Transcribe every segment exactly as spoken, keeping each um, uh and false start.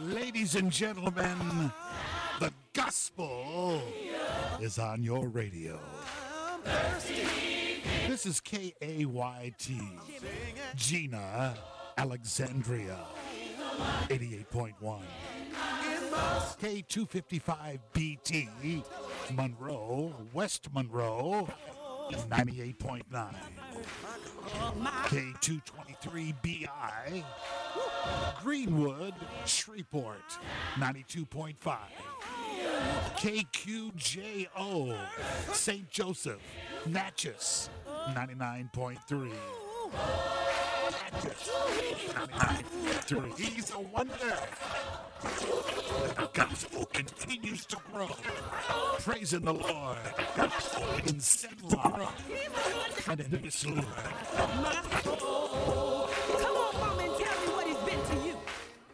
Ladies and gentlemen, the gospel is on your radio. This is K A Y T, Gina, Alexandria, eighty-eight point one. K two fifty-five B T, Monroe, West Monroe, ninety-eight point nine. K two twenty-three B I, Greenwood, Shreveport, ninety-two point five. K Q J O, Saint Joseph, Natchez, ninety-nine point three. Natchez, ninety-nine point three. He's a wonder. The gospel continues to grow. Praising the Lord. In Senla and in this Lord. Come on, mom, and tell me what he's been to you.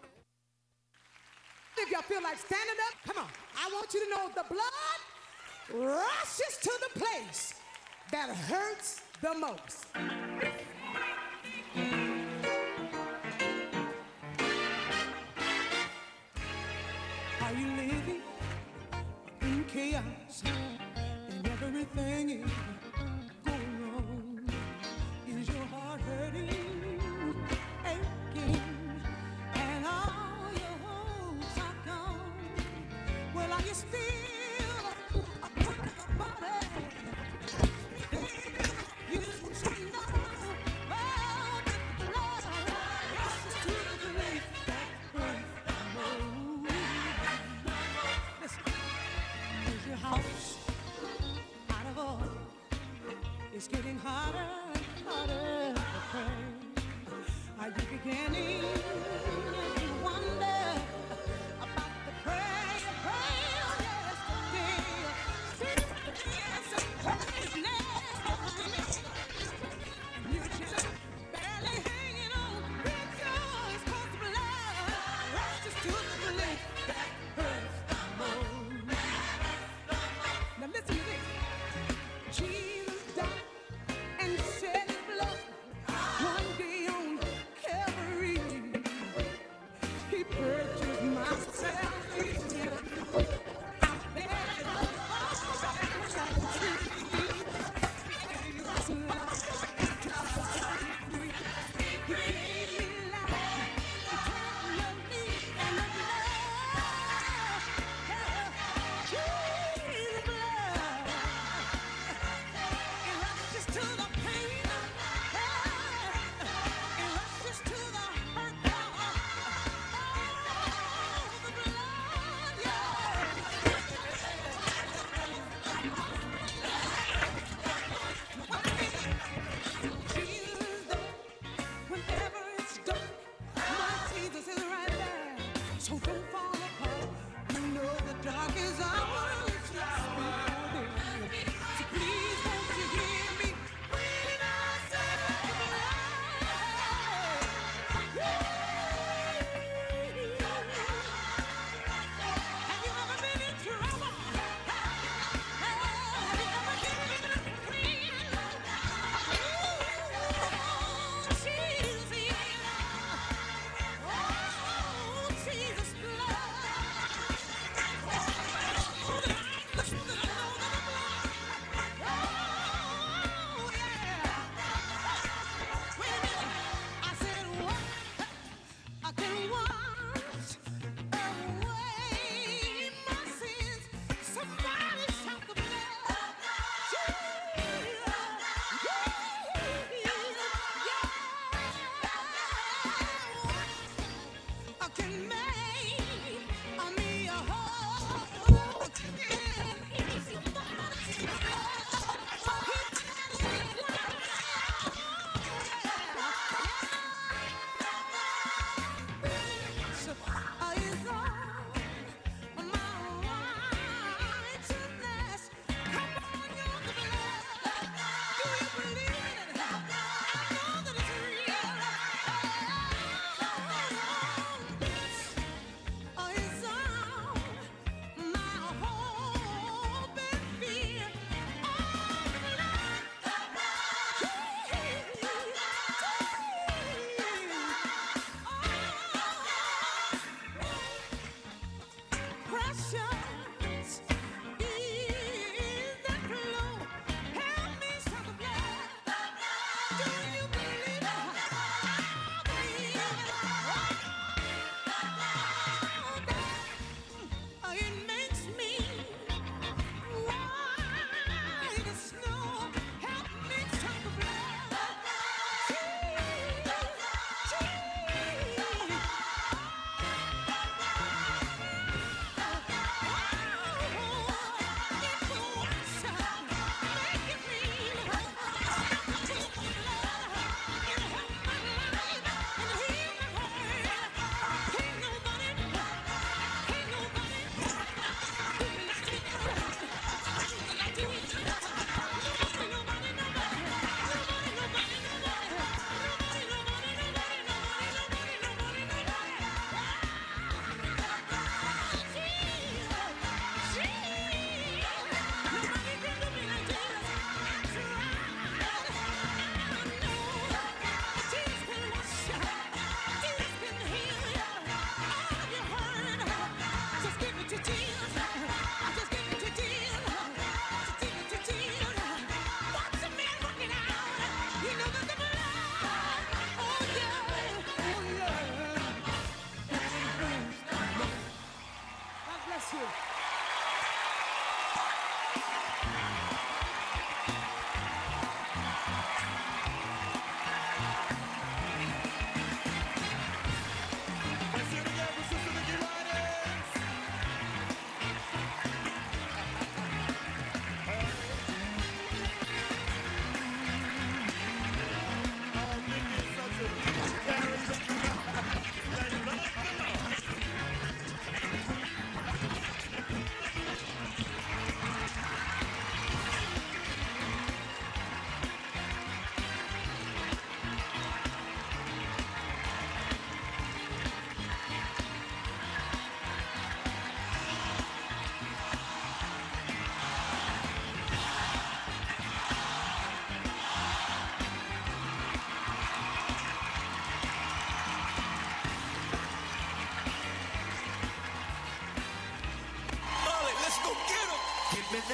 If y'all feel like standing up, come on. I want you to know the blood rushes to the place that hurts the most. Are you living in chaos and everything is going wrong? Is your heart hurting, aching, and all your hopes are gone? Well, are you still a body? You should know about the blood rushes to the place that hurts the most. Listen, is your house out of order? It's getting harder and harder to pray. Are you beginning to wonder about the prayer you prayed yesterday? It's a praise now. You just barely hanging on. Rejoice 'cause the blood rushes to the place that hurts the most. Now listen to this. Jesus died and shed his blood one day on Calvary. He purchased my salvation. I bear the marks of Jesus. He gave me life eternally, and the blood, Jesus' blood, it rushes to the pain, it rushes to the hurt. Oh, the blood, yeah. Jesus, though, whenever it's dark, my Jesus is right there. So don't fall apart. You know the dark is ours. Just before then. So please won't you hear me when I say the blood. Have you ever been in trouble? Have you ever given up praying? Oh, Jesus, oh, Jesus' blood.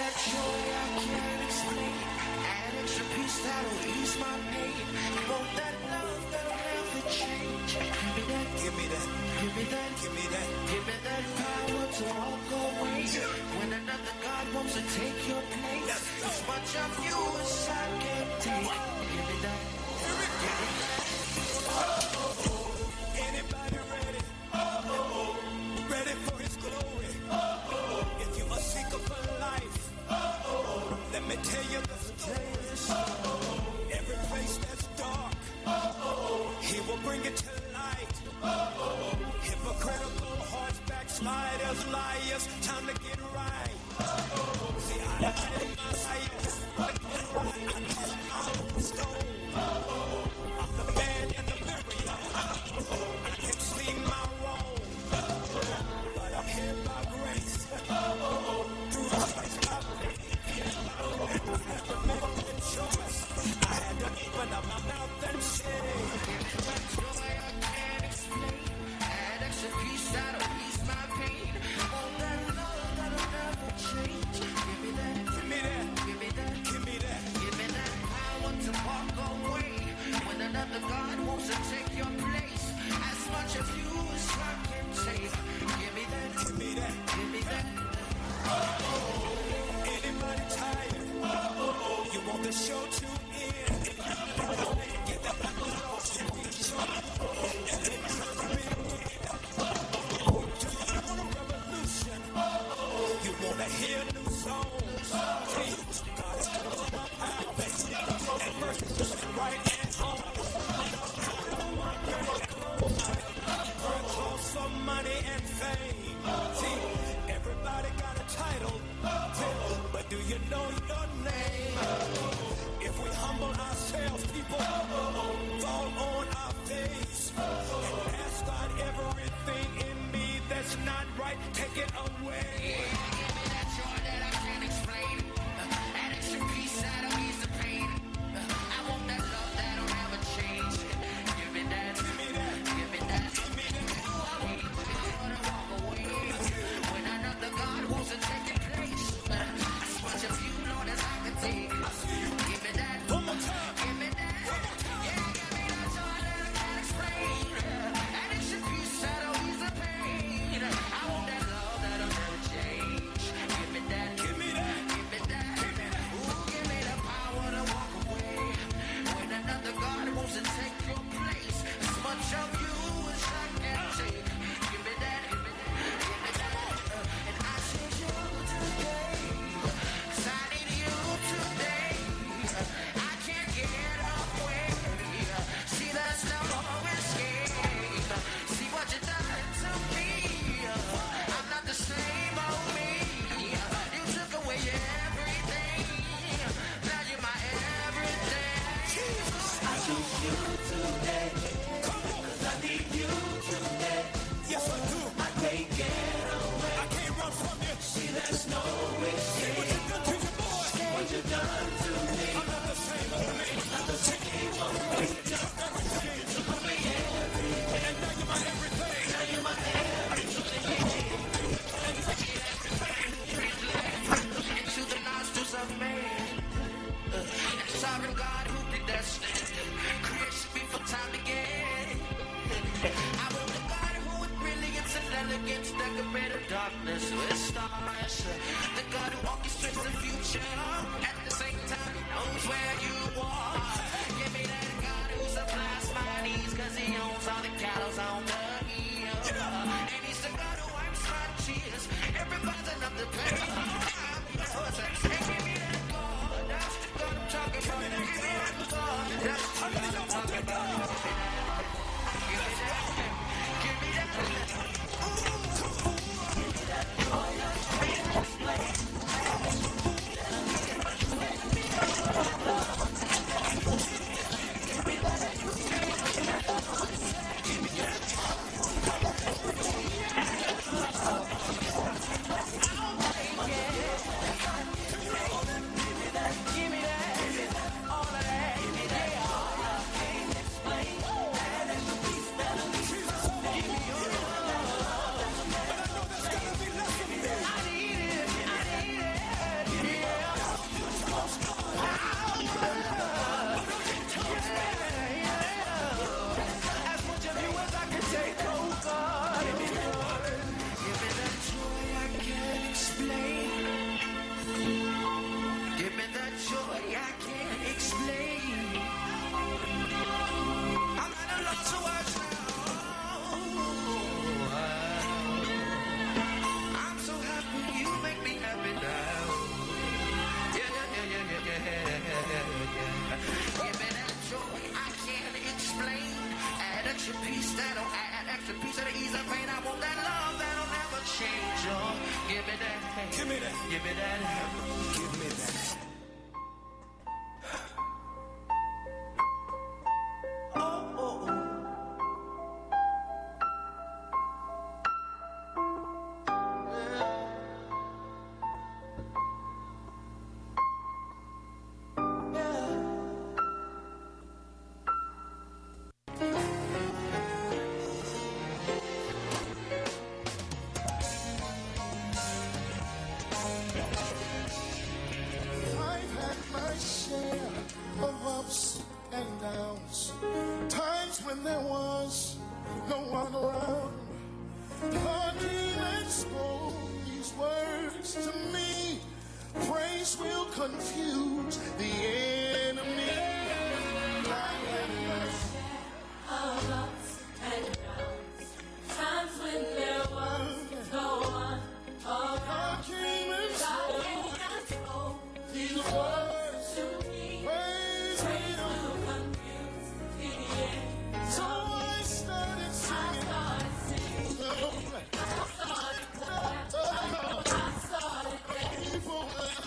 that joy I can't explain. Add extra peace that'll ease my pain. Want that love that'll never change. Give me that, give me that, give me that, give me that, give me that power to walk away. When another God wants to take your place, as much of you as I can take. Give me that, give me that. Anybody ready? Ready for his glory? If you're a seeker for life, let me tell you the place. Every place that's dark, he will bring it to light. Hypocritical hearts, backsliders, liars, time to get right. See, I am my life. I'm the stone. I'm the man in the mirror. I can see my wrong, but I'm here by grace. Through Christ, I had to make a choice. I had to open up my mouth and say, joy I can't explain. Add extra peace that'll ease my pain. Oh, that love that'll never change. Give me that, give me that, give me that, give me that, give me that power to walk away. When another God wants to take your place, as much of you as I can take. Give me that, give me that, give me that. Anybody tired? You want the show to end? Get the back on revolution. You want to hear new songs? God is power and mercy, right and home. Close for money and fame. See, everybody got a title, but do you know your name? If we humble ourselves, people fall on our face and ask God everything in me that's not right, take it away. Give me that joy that I can't explain. That extra peace that'll ease the pain. I want that love that'll never change. Give me that, give me that, give me that, give me that. I want to walk away when another God wants to take your place. As much of you, Lord, as I can take. Give me that, one more time. Give me that, yeah, give me that joy that I can't explain. That extra peace that'll ease the pain. I want that love that'll never change. Give me that, give me that, give me that. Ooh, give me the power to walk away when another God wants to take your place. As much of you as I can take. Give me that, give me that, give me that. And I need you today. 'Cause I need you today. I can't get away. See, there's no escape. See what you done to me. I'm not the same old me. You took away everything. Now you're my everything. I choose you today. 'Cause I need you today. Yes, I do. I can't get away. I can't run from you. See, there's no escape. What you done to your boy? What you done to me? I'm not the same old me. Not the same old me. You took everything. You took away everything. And now you're my everything. Now you're my everything. Into the nostrils of man. And sovereign God who predestined creation before time began. I want the God who with brilliance and elegance decorated darkness with stars. The God who orchestrates the future. At the same time, he knows where you are. Give me that God who supplies my needs, 'cause he owns all the cattle on the hill. And he's the God who wipes my tears. Every button of the pain. Hey, give me that God. That's the God I'm talking about. Give me that God. That's the God I'm talking about. Give me that. Give me that. Give me that. me that. Give me that. Oh, oh, oh. I've had my share of ups and downs, times when there was no one around. God came and spoke these words to me. Praise will confuse the enemy. I've had my Of ups and downs, times when there was no one around. God came and God spoke came and spoke these these words. words to me. Praise Praise will. will confuse the end. So I started I singing. started singing, I started clapping, I started dancing. People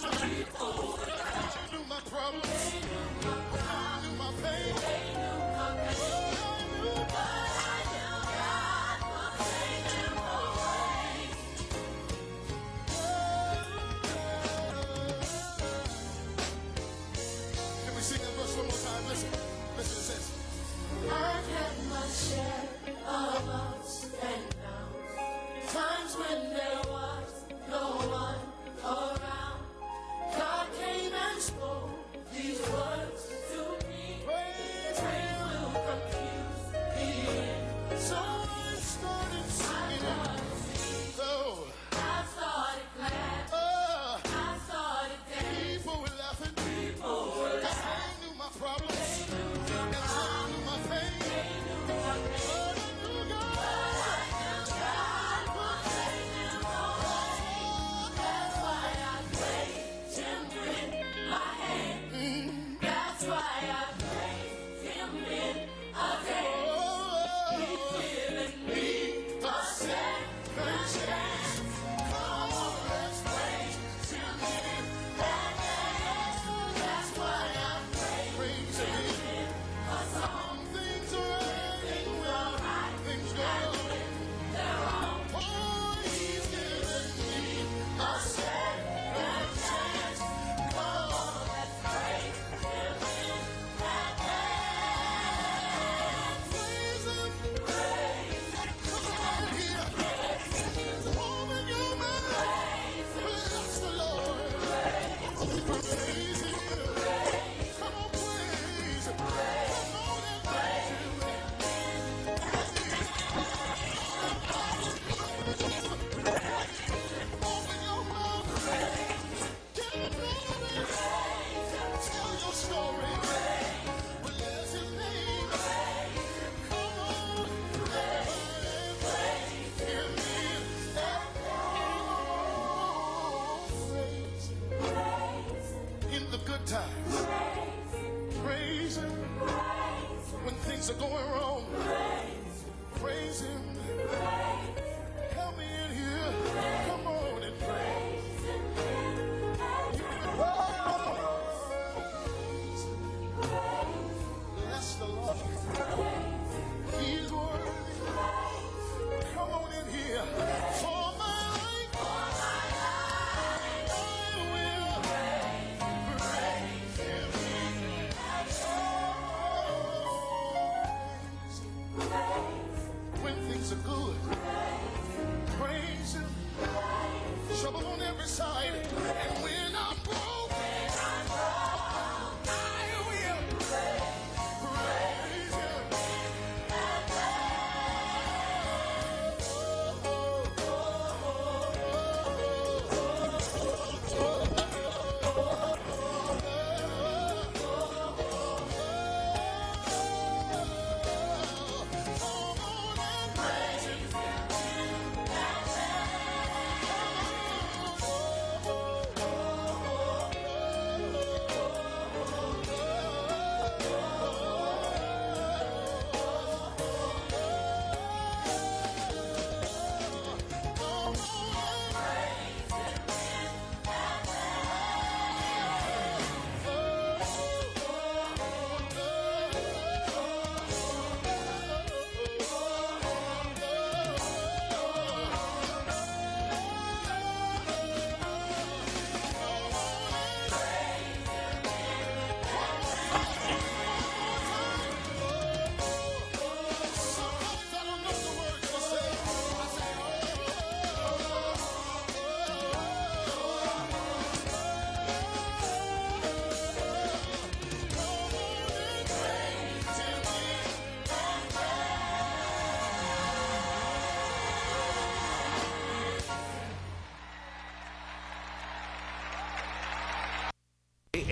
knew my problems. They knew my I knew my pain. They knew my pain, I knew but I knew God was making a way. Can we sing that verse one more time? Listen. Listen, it says, I've had my share of ups and downs, times when there was no one around. God came and spoke these words to me. praise Praise Him. will confuse the end. So I started I singing. started singing, So, I started clapping, uh, I started dancing. people were laughing. People were Cause laughing, they knew my problems. they knew my And they knew my pain. they knew my pain. But I knew God. I knew God was making a way. That's why I praise Him with my hand. That's why I praise Him in a day. He's Oh, given me a second chance. Come on, let's praise Him in that dance. That's why I praise praise Him Him. in a song. Things are right. Things are right, Things go and well. when they're wrong, Oh, He's given me a second chance. Come on, let's praise Him in that dance. praise Him. Praise Him, Come on here. Open your mouth. Bless the Lord. Praise Him. Come on, praise Him. Come on and praise Him. Open your mouth. Get ready. Tell your story. Bless His name. Come on. Everybody praise Him. Praise Him. In the good times. Praise Him. When things are going wrong. Praise Him. Help me in here. Come on and praise Him. Bless the Lord. He's worthy. Come on in here. For my life, I will praise Him. When things are good, praise Him. Trouble on every side. And when I'm broke, I will praise Him.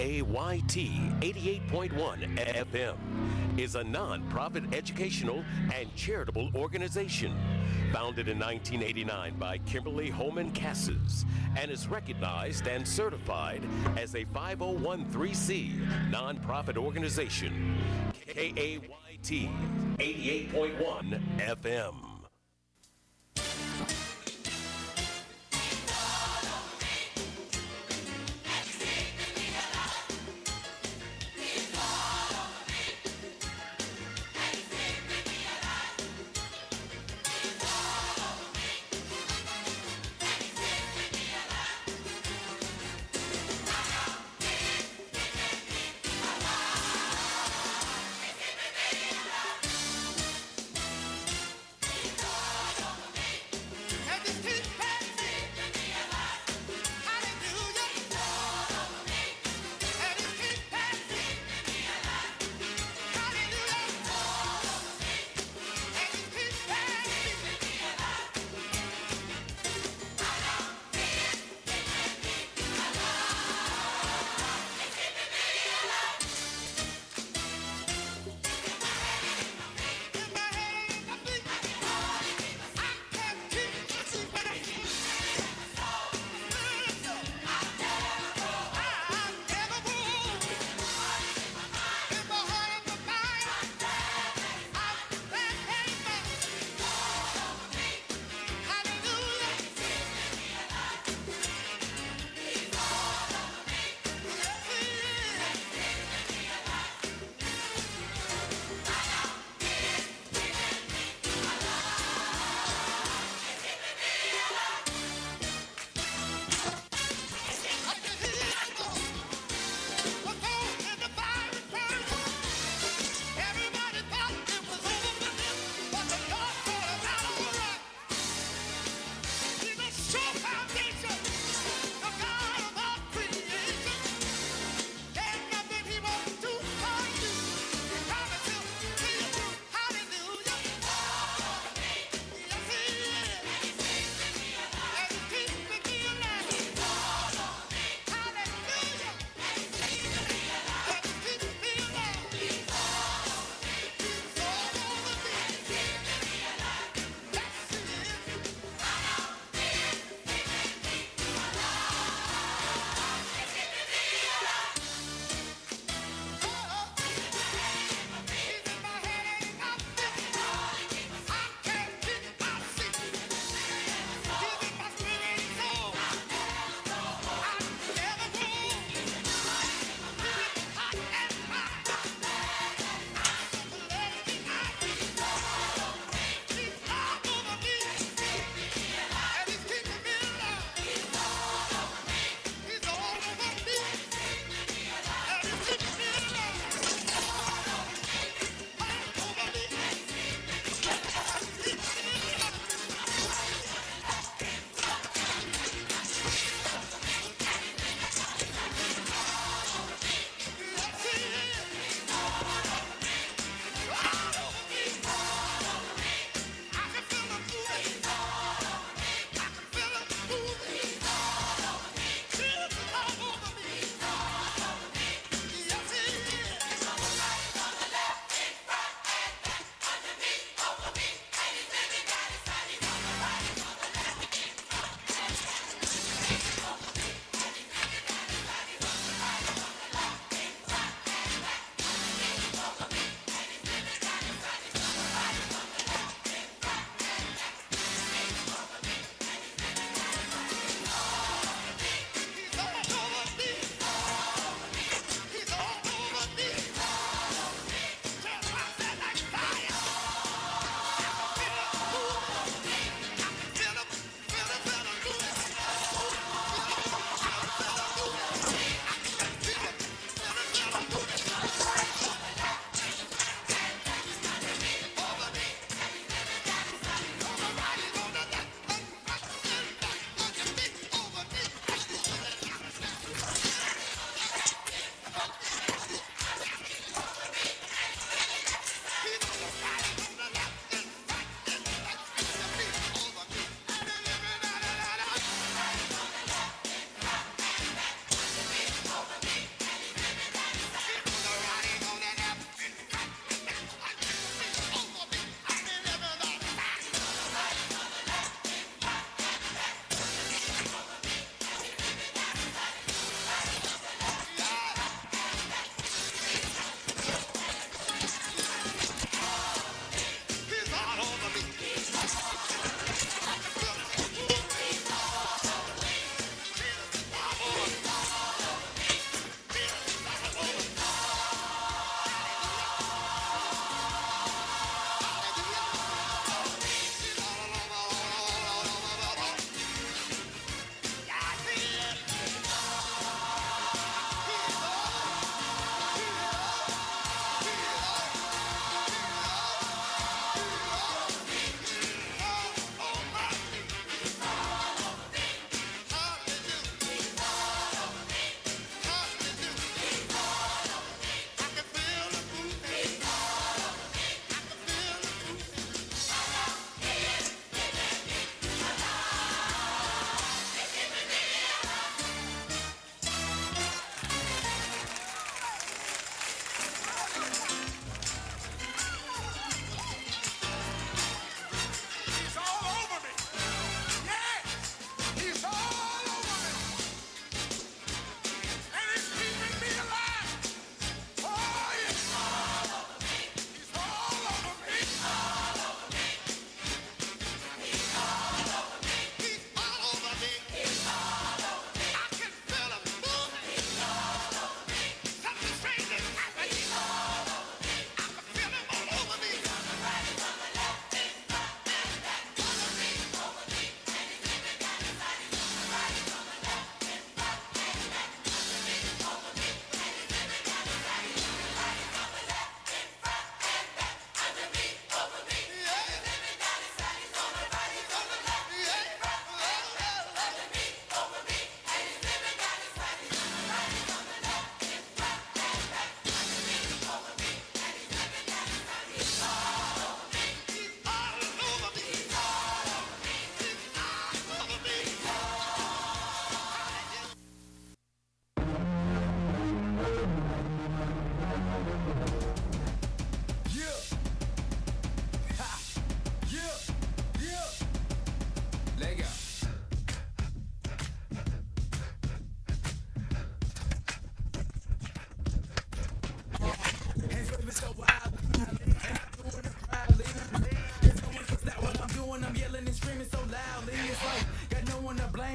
A Y T eighty-eight point one F M is a non-profit educational and charitable organization founded in nineteen eighty-nine by Kimberly Holman Cassis and is recognized and certified as a five oh one c nonprofit organization. K A Y T eighty-eight point one F M.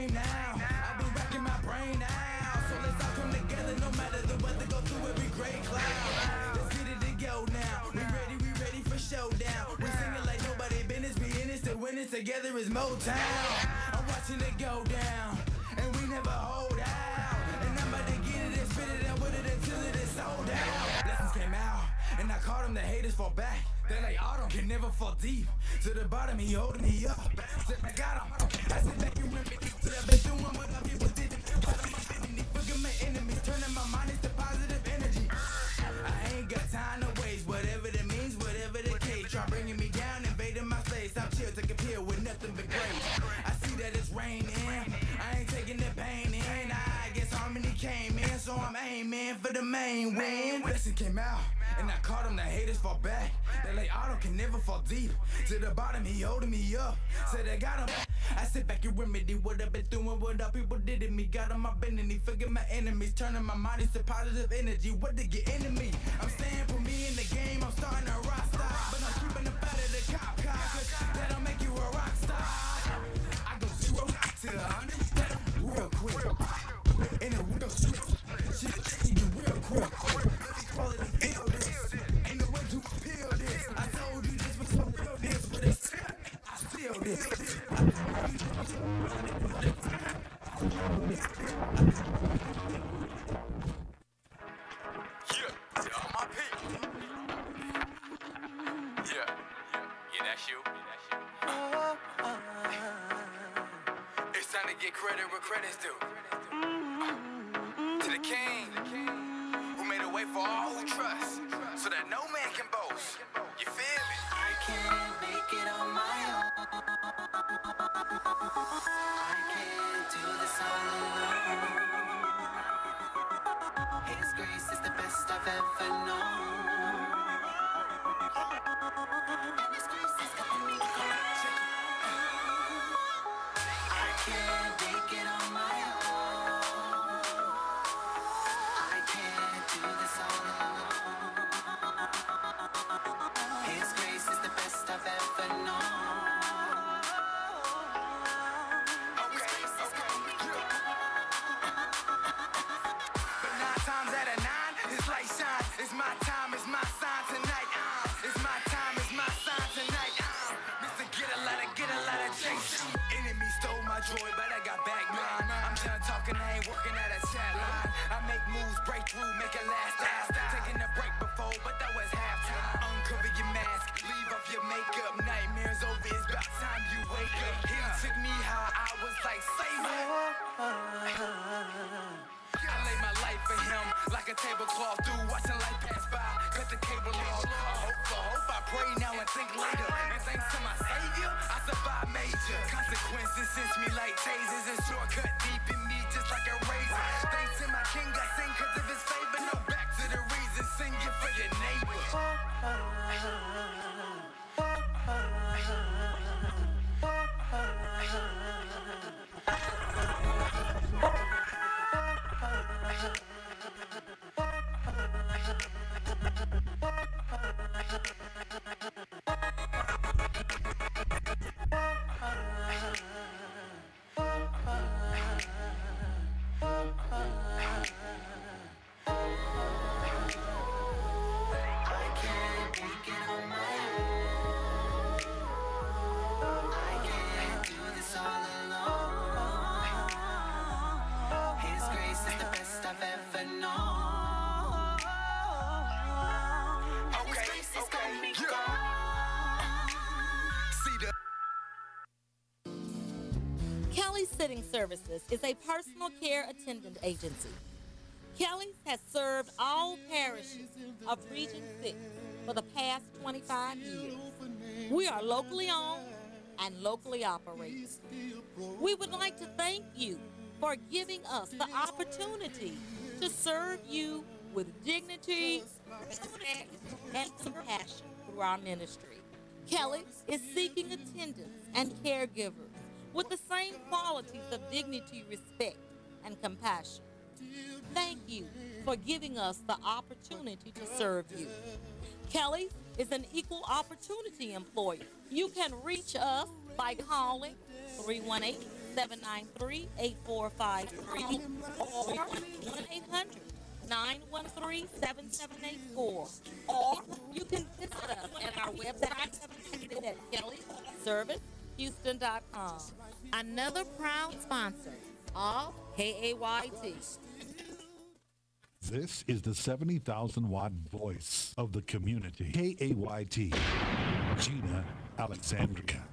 game now. I've been racking my brain now. So let's all come together, no matter the weather, go through every gray cloud. Let's get it to go now. We ready, we ready for showdown. We singing like nobody business, be in it, to win it together is Motown. I'm watching it go down, and we never hold out. And I'm about to get it and spit it and with it until it is sold out. Lessons came out, and I caught them, the haters fall back. They like autumn, can never fall deep. To the bottom, he holding me up. I got him. I sit back and remember what I've been doing, what other people didn't. But I'm offending, forget my enemies, turning my mind into positive energy. I ain't got time to waste, whatever that means, whatever the case. Try bringing me down, invading my space. I'm chill, take a pill with nothing but grace. I see that it's raining, I ain't taking the pain in. I guess harmony came in, so I'm aiming for the main win. Lesson came out, and I caught him, the haters fall back. They like autumn, can never fall deep. To the bottom, he holding me up. Said I got him. I sit back and remedy what I've been doing, what other people did to me. Got him, I've been in, he forget my enemies, turning my mind into positive energy. What to get into me? I'm staying for me in the game, I'm starting a rock star. But I'm keeping up out of the cop car, cause that'll make you a rock star. I go zero to the hundred, real quick. In a real swift, shit change you real quick. Quality feel this, ain't no way to appeal this. I told you this was so real, this, but it's I feel this. Yeah, yeah, all my people. Yeah, yeah, yeah, that's you. Yeah, that's you. It's time to get credit where credit's due. To the king, who made a way for all who trust, so that no man can boast. You feel me? I can't make it on my own. I can't do this all alone. His grace is the best I've ever known. And His grace is got me going. I can't make it on my own. I can't do this all alone. His grace is the best I've ever known. His grace has got me going. But nine times out of nine, his light shines. It's my time, it's my sign tonight. Uh, it's my time, it's my sign tonight. Uh, Mister Get a lot of, get a lot of chase. Enemy stole my joy, but I got back mine. I'm done talking, I ain't working at a chat line. I make moves, break through, make it last out. Taking a break before, but that was halftime. Uncover your mask, leave off your makeup. Nightmares over, it's about time you wake up. He took me how I was like, say what? I lay my life for him like a tablecloth through watching life pass by. Cut the cable off. I hope, I hope, I pray now and think later. And thanks to my savior, I survived major consequences. Sense me like tasers and shortcut deep in me just like a razor. Thanks to my king, I sing cause of his favor. No back to the reason, sing it for your neighbor. I can't make it on my own. I can't do this all alone. His grace is the best I've ever known. His Okay, grace has okay, got me yeah. going. See the Kelly's Sitting Services is a personal care attendant agency. Kelly's has served all parishes of Region six for the past twenty-five years. We are locally owned and locally operated. We would like to thank you for giving us the opportunity to serve you with dignity, respect, and compassion through our ministry. Kelly is seeking attendants and caregivers with the same qualities of dignity, respect, and compassion. Thank you for giving us the opportunity to serve you. Kelly is an equal opportunity employer. You can reach us by calling three one eight, seven nine three, eight four five three or one eight hundred, nine one three, seven seven eight four. Or you can visit us at our website located at kelly service houston dot com. Another proud sponsor of K A Y T. This is the seventy thousand watt voice of the community. K A Y T, Gina Alexandria.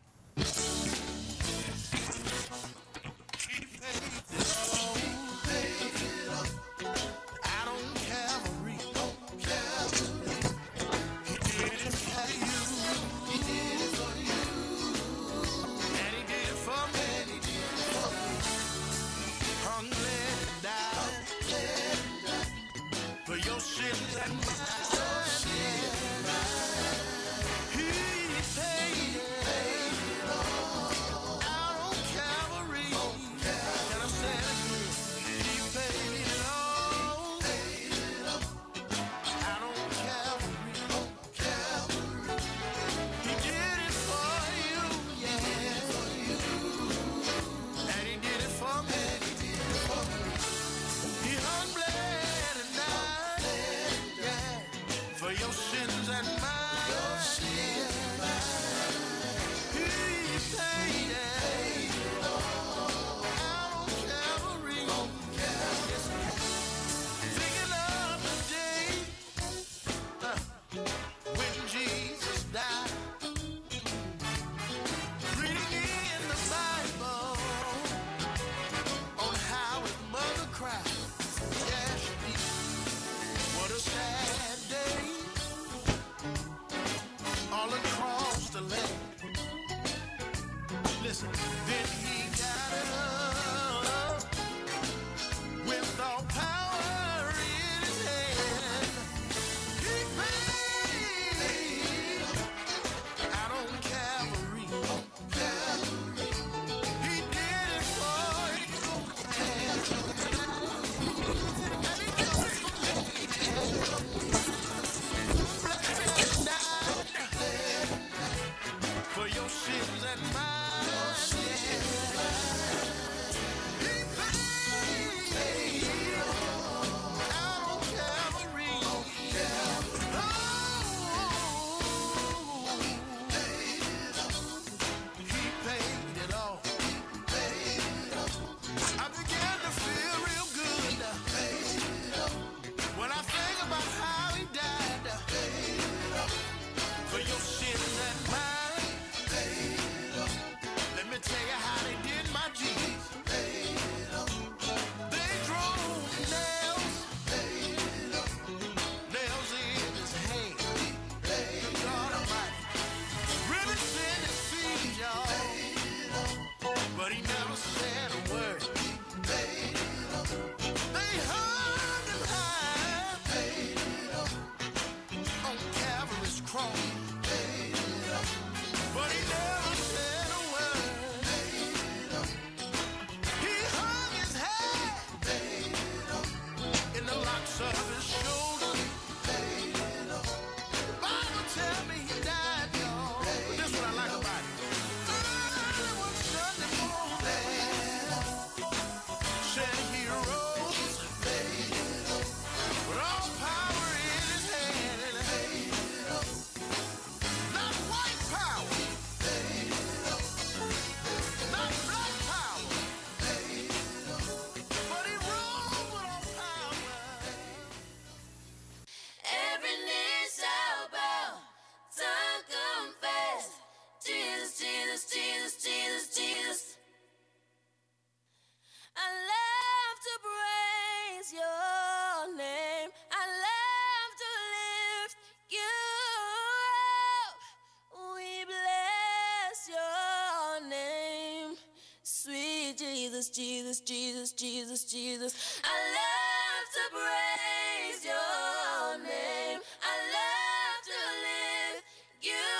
Jesus, Jesus, Jesus, Jesus, Jesus. I love to praise your name. I love to lift you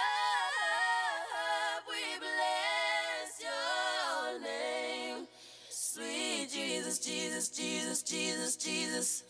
up. We bless your name. Sweet Jesus, Jesus, Jesus, Jesus, Jesus.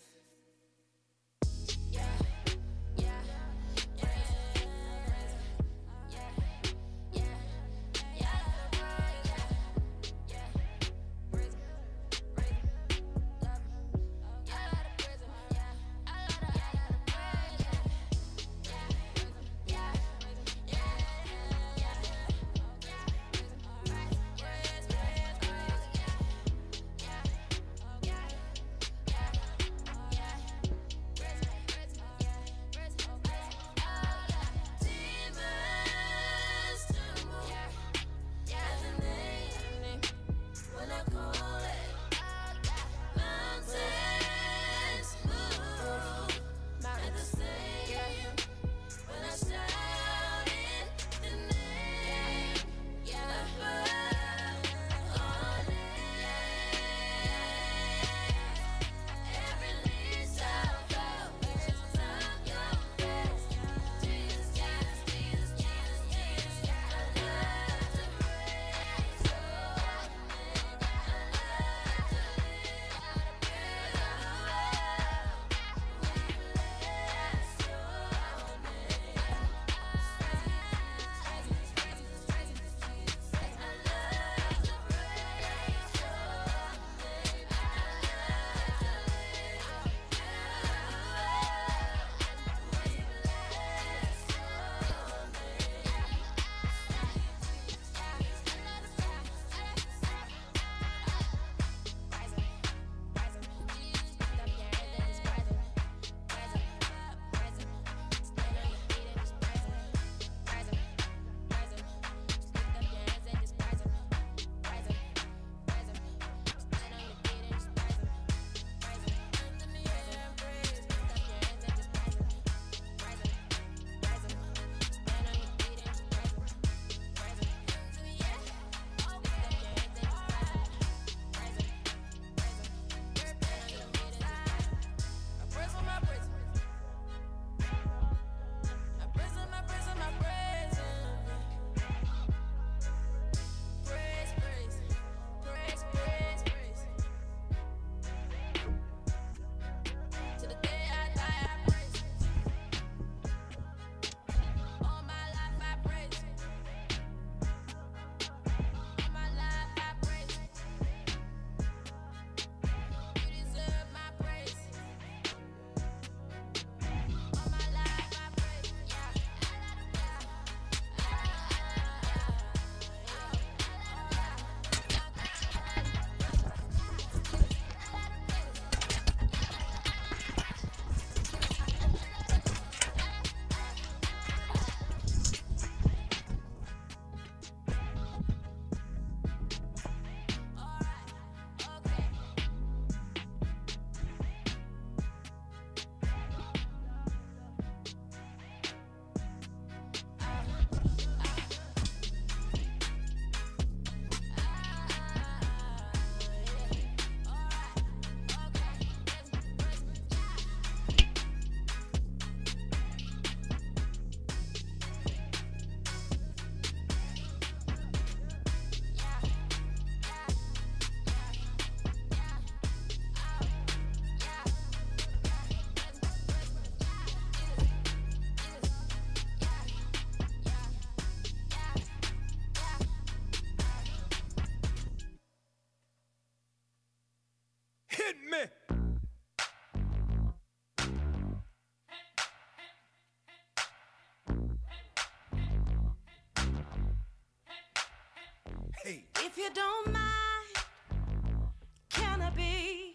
If you don't mind, can I be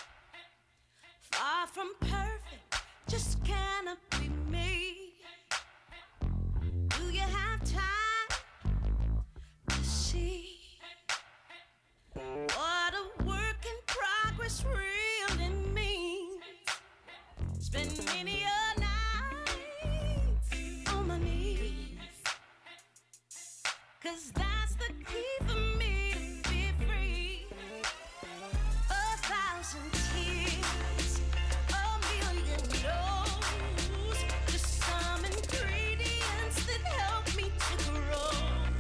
far from perfect? Just can I be me? Do you have time to see what a work in progress really means? Spend many a night on my knees, 'cause that's the key for me to be free. A thousand tears, a million no's, just some ingredients that help me to grow.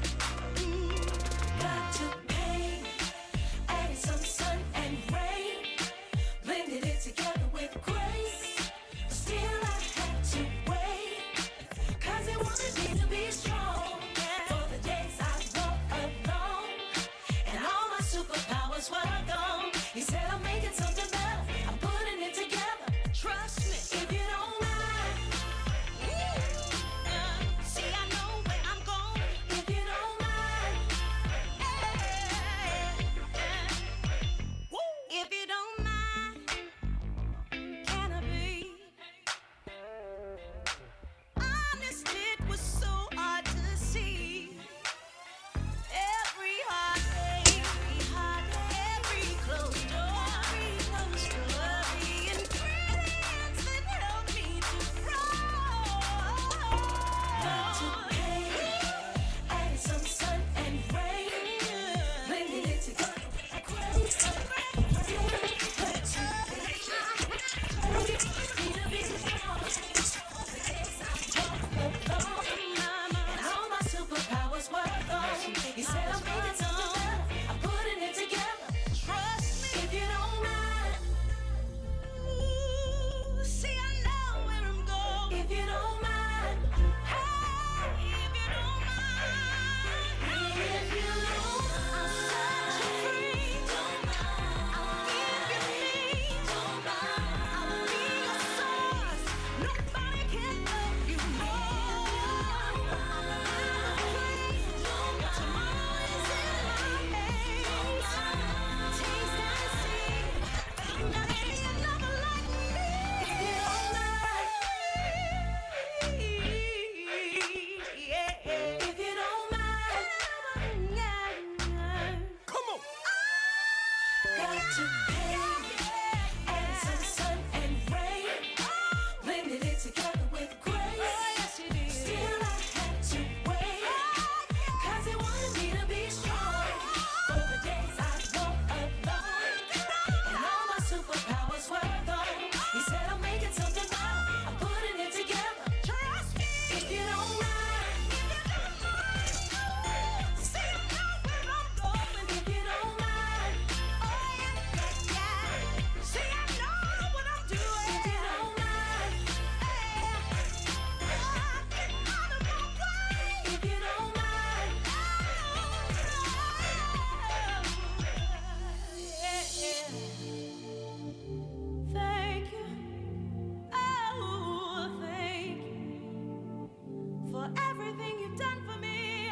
Mm, got to pain, added some sun and rain, blended it together with grace. Still I had to wait, 'cause it wanted me to be strong for the days I walked alone, and all my superpowers were gone. He said I'm making something better, I'm putting it together. Trust me, if you don't mind. Uh, see, I know where I'm going. If you don't mind. If you don't mind, can I be honest? It was so hard to see. Every heartache, every heartache, every closed door, every closed door, the ingredients that help me to grow. Got to pay, added some sun and rain, blended it together with grace. And all my superpowers were gone. He said I'm making something better, I'm putting it together. Trust me, if you don't mind. Ooh, see, I know where I'm going. If you don't mind. Hey, if you don't mind. If you don't mind. I'll set you free. Don't mind. I'll give you me. Don't mind. I'll be your source. Nobody can love you more. Tomorrow is in my hands. Taste and see. There ain't another like me. If you don't mind. Yeah. If you don't mind. Come on. Got to pay, add some sun and rain, blended it together with grace. Still I had to wait, 'cause it wanted me to be strong for the days I walked alone, and all my superpowers were gone. He said I'm making something better, I'm putting it together. Trust me, if you don't mind. See, I know where I'm going. If you don't mind. Oh yeah, yeah, yeah. See, I know what I'm doing. If you don't mind. Hey, I get out of my way. If you don't mind. Yeah, yeah. Thank you. Oh, thank you for everything you've done for me.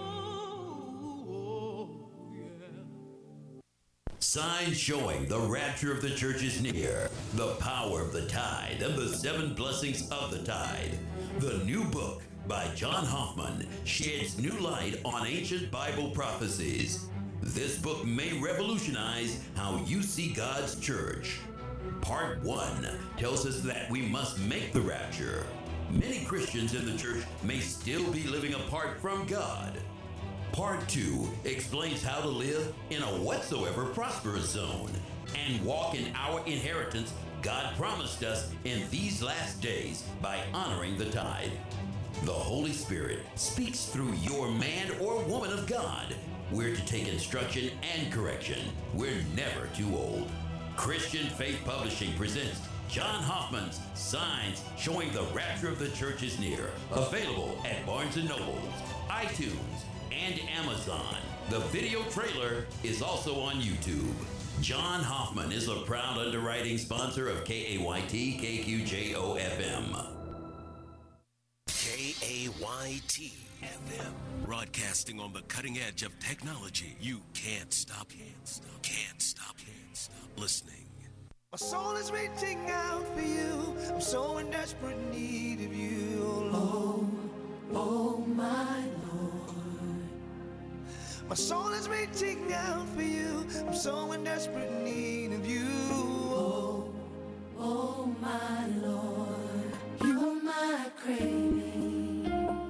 Oh, yeah. Signs showing the rapture of the church is near, the power of the tide, and the seven blessings of the tide. The new book by John Hoffman sheds new light on ancient Bible prophecies. This book may revolutionize how you see God's church. Part one tells us that we must make the rapture. Many Christians in the church may still be living apart from God. Part two explains how to live in a whatsoever prosperous zone and walk in our inheritance God promised us in these last days by honoring the tithe. The Holy Spirit speaks through your man or woman of God. We're to take instruction and correction. We're never too old. Christian Faith Publishing presents John Hoffman's Signs Showing the Rapture of the Church is Near. Available at Barnes and Nobles, iTunes, and Amazon. The video trailer is also on YouTube. John Hoffman is a proud underwriting sponsor of K A Y T K Q J O F M. K A Y T F M. Broadcasting on the cutting edge of technology. You can't stop, can't stop, can't stop, can't stop listening. My soul is reaching out for you. I'm so in desperate need of you, oh Lord. Oh, my Lord. My soul is reaching out for you. I'm so in desperate need of you, oh, oh my Lord. You are my craving.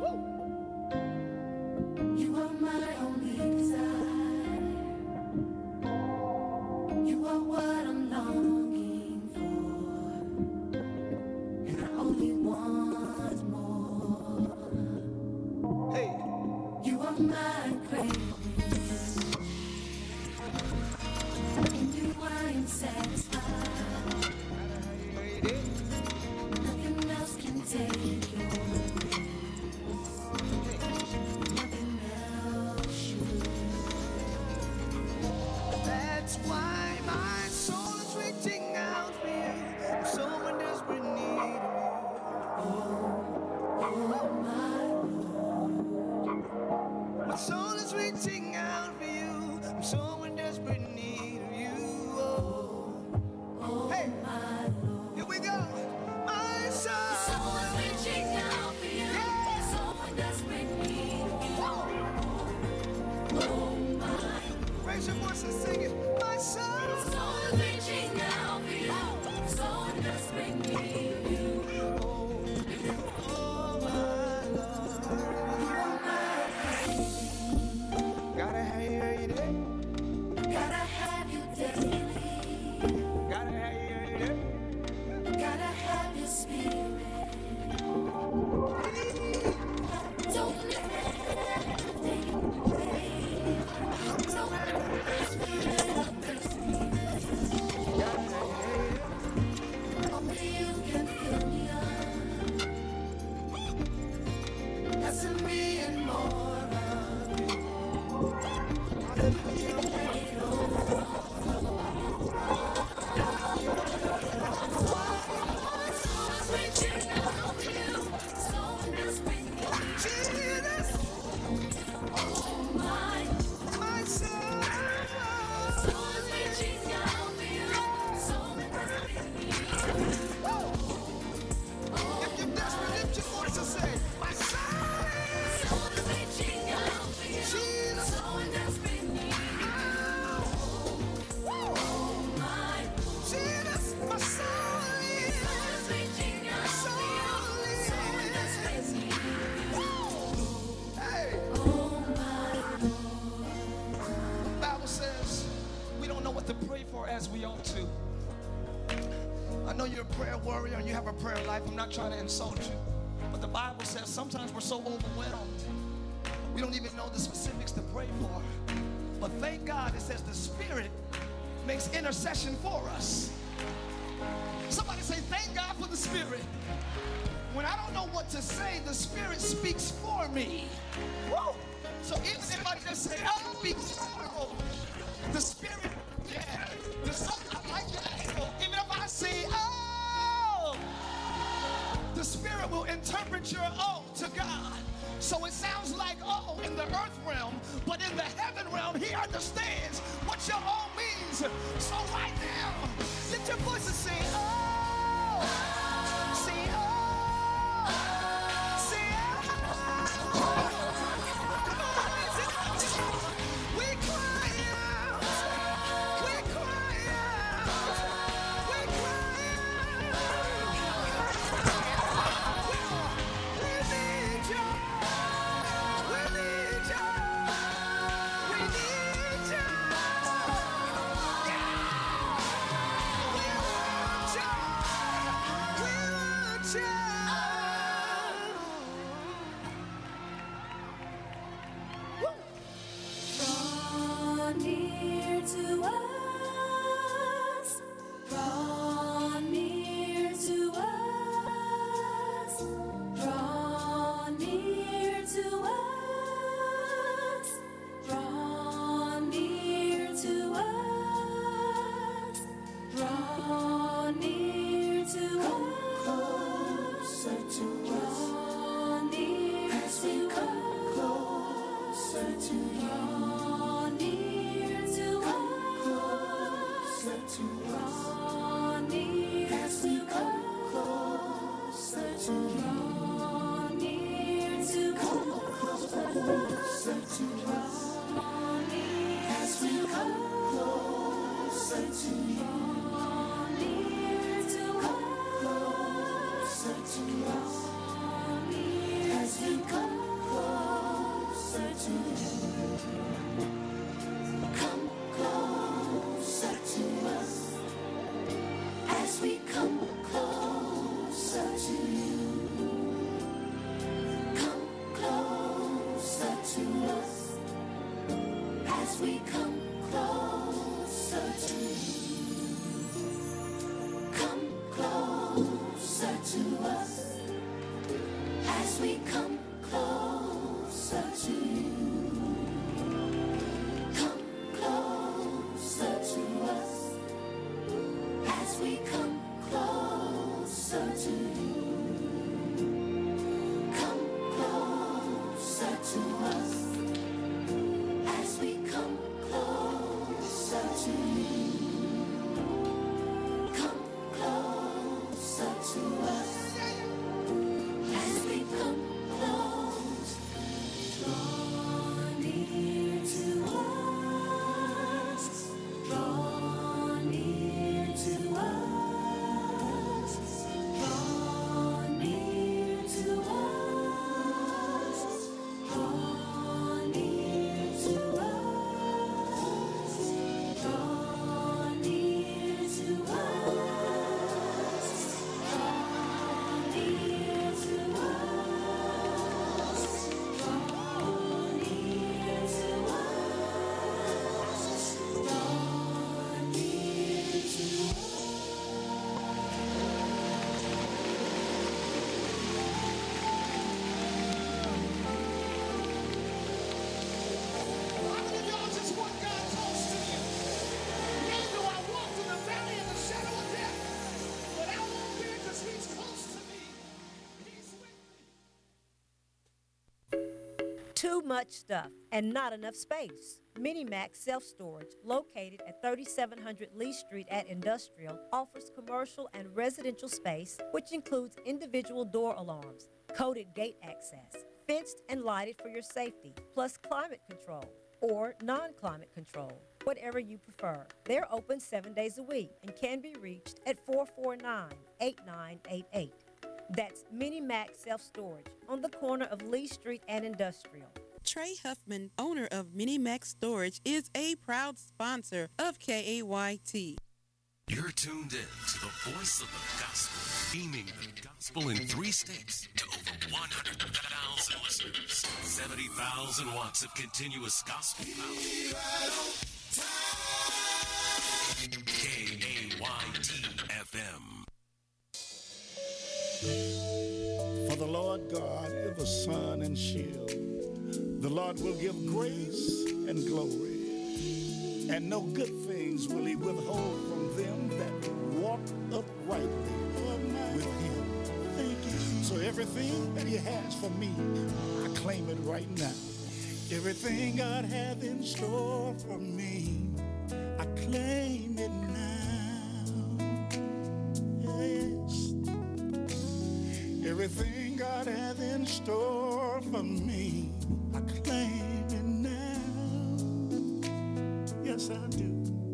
You are my only desire. You are what I'm longing for, and I only want more. Hey, you are my craving. In you I am satisfied. Nothing else can take your place. Nothing else should. That's why my soul is reaching out for you. I'm so in desperate need of you. Oh, oh my Lord. My soul is reaching out for you. I'm so in desperate need of you. Oh, oh hey, my Lord. Here we go. My soul, soul is reaching out for you. Yeah. So in desperate need of you. Oh, oh my. Raise your voice and sing it. My soul, soul is reaching out for you. So in desperate need of you. Oh, oh my Lord. You are my craving. Gotta have you today. Gotta have you daily. Gotta have you today. Gotta have your spirit. Don't let it take away. Don't let the spirit of thirsty. Only you can fill me up. Less of me and more of you. Jesus, oh my, my soul, soul is reaching out for you. Soul is if you're desperate, lift your voice and say, my soul, soul is reaching out for you. Jesus, soul in desperate need. Oh my, Jesus, my soul is reaching out for you. Soul in desperate need. Hey. Oh my Lord. The Bible says we don't know what to pray for as we ought to. I know you're a prayer warrior and you have a prayer life. I'm not trying to insult you. But the Bible says sometimes we're so overwhelmed, we don't even know the specifics to pray for. But thank God it says the Spirit makes intercession for us. Somebody say, thank God for the Spirit. When I don't know what to say, the Spirit speaks for me. Woo! So even if I just say, oh, be careful, the Spirit, yeah, the Son, I like that. Even if I say, oh, the Spirit will interpret your oh to God. So it sounds like oh in the earth realm, but in the heaven realm, he understands what your oh means. So right now, lift your voice and say, oh, say oh. we come closer to you. Come closer to us as we come closer to you. Come closer to us as we come closer to you. Come closer to us as we come closer to you. Come closer to us as we come close. Draw near to us. Draw near to us. Draw near to us. Draw near to us. Draw near to us. Draw near to us. Draw near to us. Draw near to us. How many of y'all just want God close to you? Yea, though I walk through the valley of the shadow of death, but I won't fear because he's close to me. He's with me. Too much stuff and not enough space. Minimax Self-Storage, located at thirty-seven hundred Lee Street at Industrial, offers commercial and residential space, which includes individual door alarms, coded gate access, fenced and lighted for your safety, plus climate control or non-climate control, whatever you prefer. They're open seven days a week and can be reached at four four nine, eight nine eight eight. That's Minimax Self-Storage on the corner of Lee Street and Industrial. Trey Huffman, owner of Minimax Storage, is a proud sponsor of K A Y T. You're tuned in to the voice of the gospel, beaming the gospel in three states to over one hundred thousand listeners. seventy thousand watts of continuous gospel power. K A Y T F M. For the Lord God is the sun and shield. The Lord will give grace and glory, and no good things will he withhold from them that walk uprightly with him. Thank you. So everything that he has for me, I claim it right now. Everything God hath in store for me, I claim it now. Yes. Everything God hath in store for me, I claim it now. Yes, I do.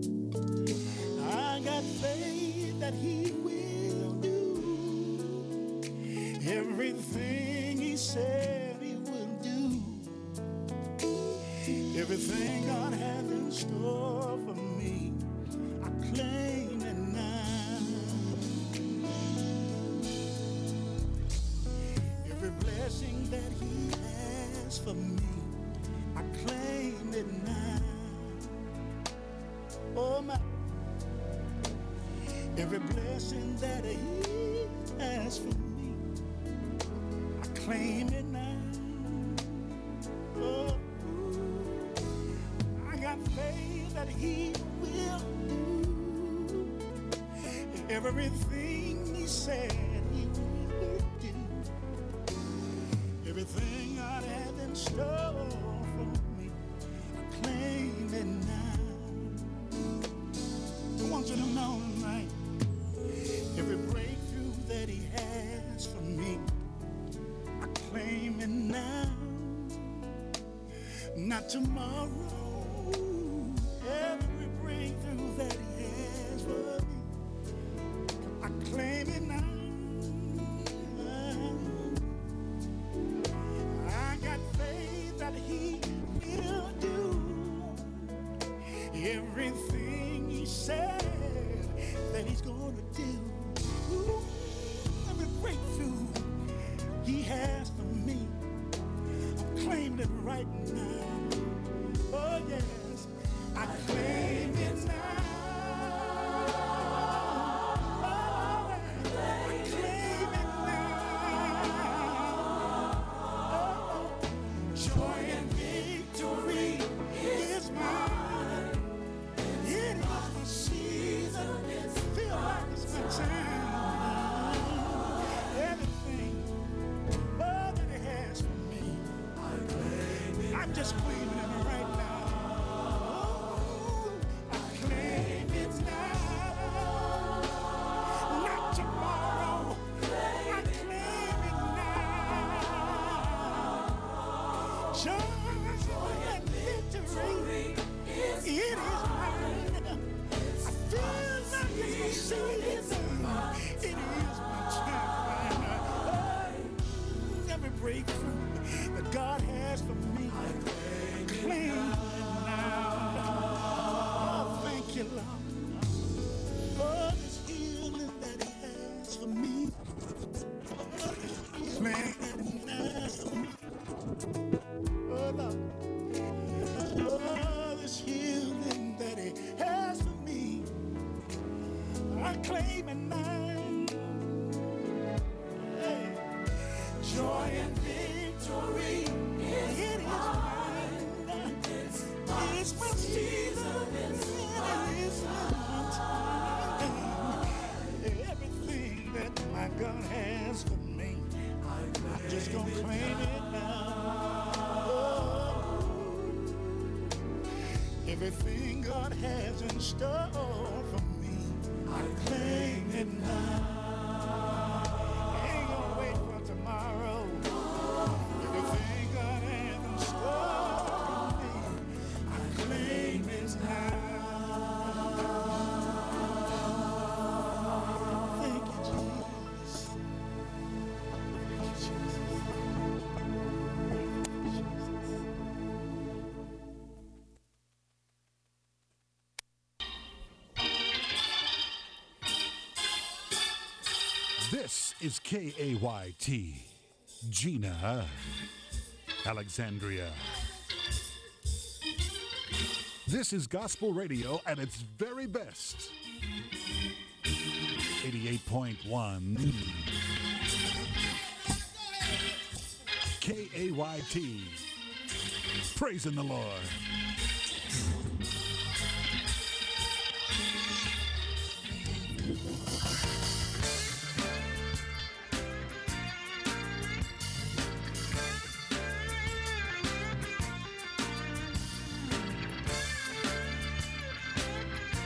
I got faith that he will do everything he said he will do. Everything God hath in store for me, I claim it now. Every blessing that he has for me, I claim it now. Oh my. Every blessing that he has for me, I claim it now. Oh, I got faith that he will do everything he said he would do. Everything God had in store for me, I claim it now. I want you to know tonight, every breakthrough that he has for me, I claim it now. Not tomorrow, every breakthrough that he has for me, I claim it now. I got faith that he will do everything he said that he's gonna do. Ooh, every breakthrough he has for me, I'm claiming it right now. Oh yes, I claim it now. Joy and victory is mine. It is my season. Feel like it's my time. Everything, oh, that it has for me, I'm just claiming it right now. Oh, I claim it now. Not tomorrow. I claim it now. Joy and victory, it is mine. I feel like it's my season. It is my time. Oh, every breakthrough that God has for me, I claim it now. Oh, thank you, Lord. Oh, this healing that He has for me, claim it now. Oh, Lord. Oh, this healing that He has for me, I claim it now. Hey. Joy and victory, it is mine. It's my season, it is my time. Everything that my God has for me, I'm just gonna claim it now. Everything God has in store for me, I claim it now. I ain't gonna wait for tomorrow. Everything God has in store for me, I claim it now. Thank you, Jesus. Thank you, Jesus. This is K A Y T, Gina, Alexandria. This is gospel radio at its very best. eighty-eight point one K A Y T, praising the Lord.